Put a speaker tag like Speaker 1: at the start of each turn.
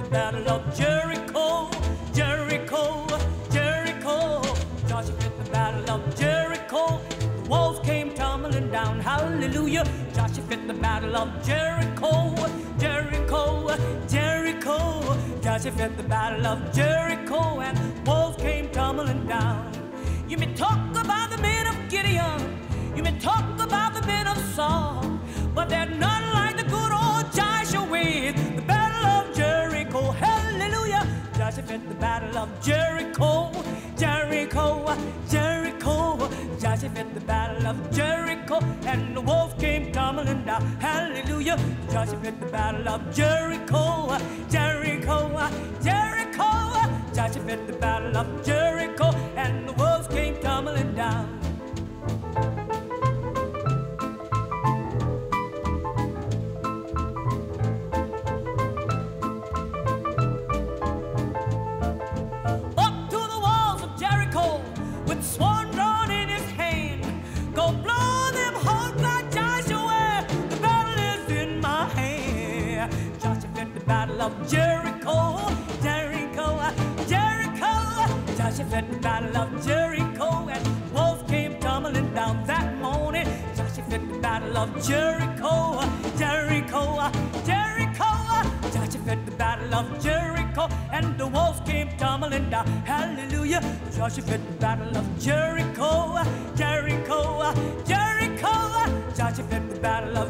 Speaker 1: the battle of Jericho, Jericho, Jericho. Joshua fit the battle of Jericho. The walls came tumbling down. Hallelujah. Joshua fit the battle of Jericho, Jericho, Jericho. Joshua fit the battle of Jericho, and walls came tumbling down. You may talk about the men of Gideon, you may talk about the men of Saul, but they're none like the good old Joshua with the battle of Jericho. Hallelujah. Joshua fit the battle of Jericho, Jericho, Jericho. Joshua fit the battle of Jericho, and the wolves came tumbling down. Hallelujah. Joshua fit the battle of Jericho, Jericho, Jericho. Joshua fit the battle of Jericho, and the wolves came tumbling down. Up to the walls of Jericho, with sworn drawn in his hand, go blow them horns like Joshua, the battle is in my hand. Joshua fit the battle of Jericho, Jericho, Jericho. Joshua fit the battle of Jericho, and wolves came tumbling down that morning. Joshua fit the battle of Jericho, Jericho, Jericho. Joshua fit the battle of Jericho, and the wolves came tumbling down. Hallelujah. Joshua fit the battle of Jericho, Jericho, Jericho. Joshua fit the battle of